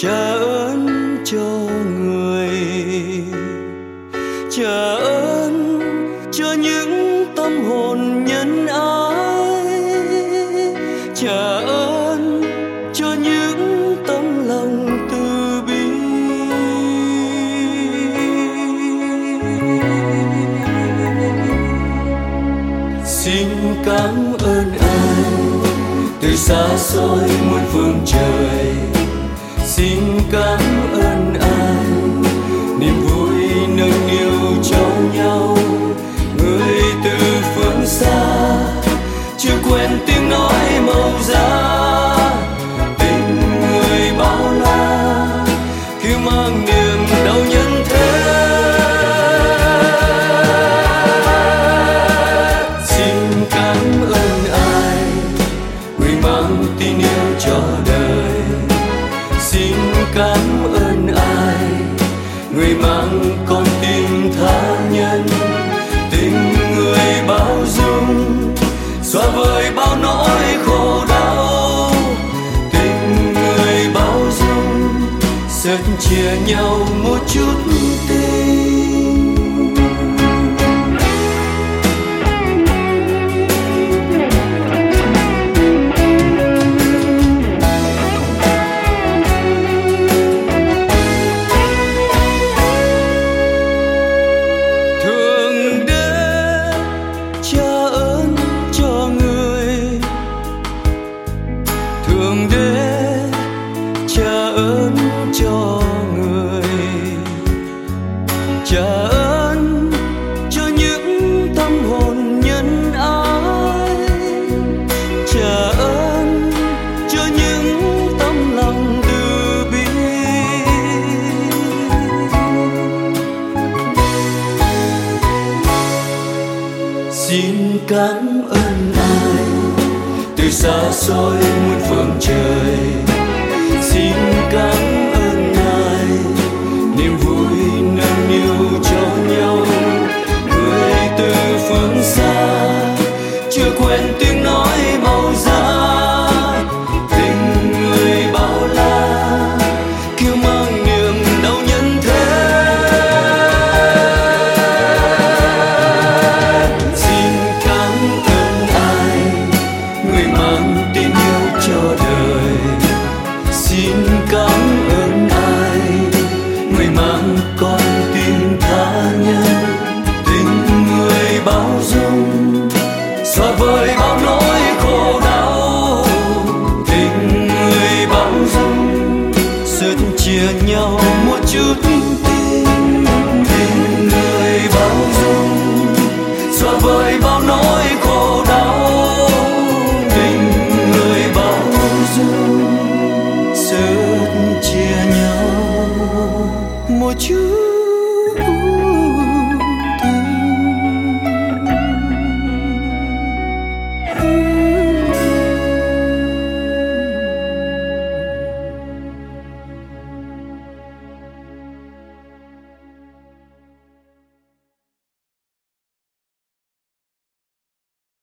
trả ơn cho người, trả ơn cho những tâm hồn nhân ái, trả ơn cho những tấm lòng từ bi. Xin cảm ơn anh từ xa xôi muôn phương trời. Xin cảm ơn anh niềm vui nâng niu cho nhau. Người từ phương xa chưa quen tiếng nói màu da, tình người bao la khi mang niềm đau nhân thế. Xin cảm ơn ai người mang tin yêu cho đời. Xin cảm ơn ai người mang con tim tha nhân. Tình người bao dung xóa vơi bao nỗi khổ đau. Tình người bao dung sớt chia nhau một chút tình. Thượng đế trả ơn cho người, trả ơn cho những tâm hồn nhân ái, trả ơn cho những tấm lòng từ bi. Xin cảm ơn ai từ xa xôi muôn phương trời. Xin cảm ơn ai niềm vui nâng niu cho nhau. Người từ phương xa chưa quen tiếng nói màu da, tình người bao la kêu mang niềm đau nhân thế. Xin cảm ơn ai người mang tin yêu cho đời. Xin cảm ơn ai người mang con tim tha nhân. Tình người bao dung xóa vơi bao nỗi khổ đau. Tình người bao dung sớt chia nhau một chút tình.